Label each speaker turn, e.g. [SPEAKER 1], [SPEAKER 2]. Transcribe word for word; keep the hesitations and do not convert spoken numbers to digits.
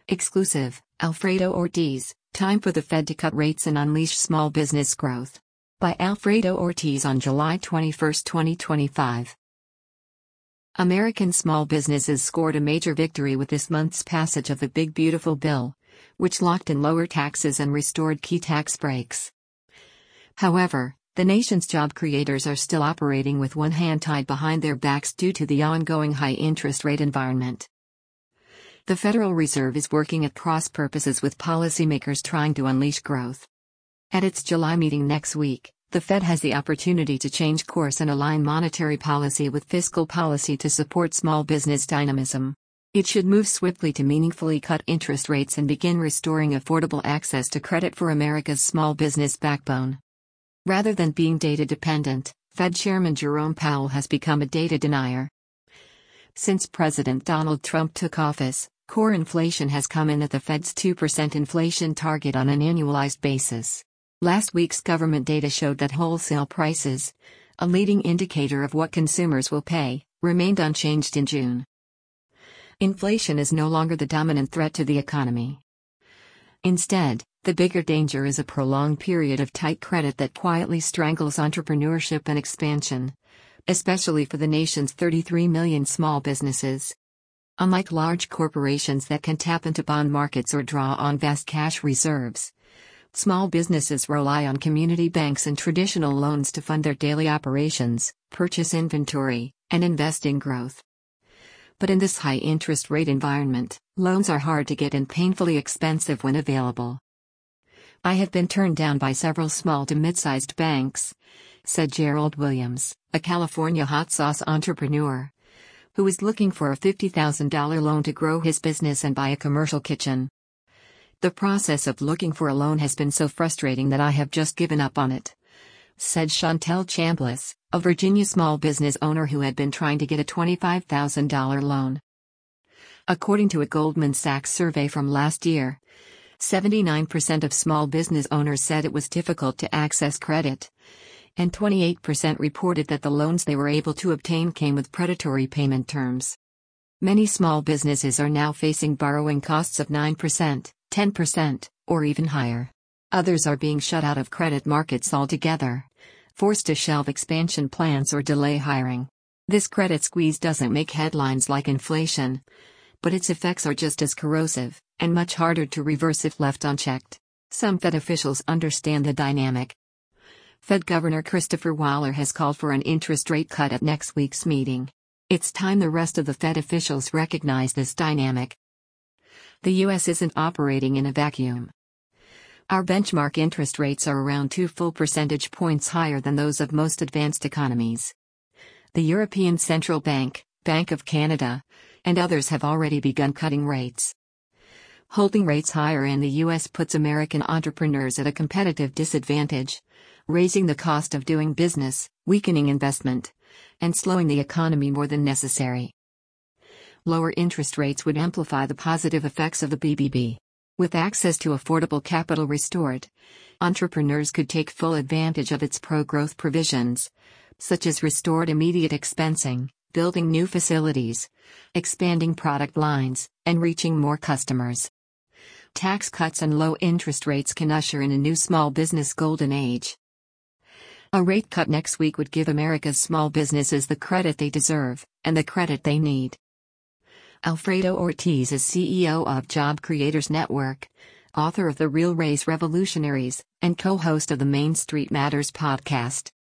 [SPEAKER 1] Exclusive, Alfredo Ortiz, time for the Fed to cut rates and unleash small business growth. By Alfredo Ortiz on July twenty-first, twenty twenty-five. American small businesses scored a major victory with this month's passage of the Big Beautiful Bill, which locked in lower taxes and restored key tax breaks. However, the nation's job creators are still operating with one hand tied behind their backs due to the ongoing high interest rate environment. The Federal Reserve is working at cross purposes with policymakers trying to unleash growth. At its July meeting next week, the Fed has the opportunity to change course and align monetary policy with fiscal policy to support small business dynamism. It should move swiftly to meaningfully cut interest rates and begin restoring affordable access to credit for America's small business backbone. Rather than being data dependent, Fed Chairman Jerome Powell has become a data denier. Since President Donald Trump took office, core inflation has come in at the Fed's two percent inflation target on an annualized basis. Last week's government data showed that wholesale prices, a leading indicator of what consumers will pay, remained unchanged in June. Inflation is no longer the dominant threat to the economy. Instead, the bigger danger is a prolonged period of tight credit that quietly strangles entrepreneurship and expansion, especially for the nation's thirty-three million small businesses. Unlike large corporations that can tap into bond markets or draw on vast cash reserves, small businesses rely on community banks and traditional loans to fund their daily operations, purchase inventory, and invest in growth. But in this high-interest rate environment, loans are hard to get and painfully expensive when available. "I have been turned down by several small to mid-sized banks," said Gerald Williams, a California hot sauce entrepreneur, who is looking for a fifty thousand dollars loan to grow his business and buy a commercial kitchen. "The process of looking for a loan has been so frustrating that I have just given up on it," said Chantel Chambliss, a Virginia small business owner who had been trying to get a twenty-five thousand dollars loan. According to a Goldman Sachs survey from last year, seventy-nine percent of small business owners said it was difficult to access credit, and twenty-eight percent reported that the loans they were able to obtain came with predatory payment terms. Many small businesses are now facing borrowing costs of nine percent, ten percent, or even higher. Others are being shut out of credit markets altogether, forced to shelve expansion plans or delay hiring. This credit squeeze doesn't make headlines like inflation, but its effects are just as corrosive, and much harder to reverse if left unchecked. Some Fed officials understand the dynamic. Fed Governor Christopher Waller has called for an interest rate cut at next week's meeting. It's time the rest of the Fed officials recognize this dynamic. The U S isn't operating in a vacuum. Our benchmark interest rates are around two full percentage points higher than those of most advanced economies. The European Central Bank, Bank of Canada, and others have already begun cutting rates. Holding rates higher in the U S puts American entrepreneurs at a competitive disadvantage, raising the cost of doing business, weakening investment, and slowing the economy more than necessary. Lower interest rates would amplify the positive effects of the B B B. With access to affordable capital restored, entrepreneurs could take full advantage of its pro-growth provisions, such as restored immediate expensing, building new facilities, expanding product lines, and reaching more customers. Tax cuts and low interest rates can usher in a new small business golden age. A rate cut next week would give America's small businesses the credit they deserve, and the credit they need. Alfredo Ortiz is C E O of Job Creators Network, author of The Real Raise Revolutionaries, and co-host of the Main Street Matters podcast.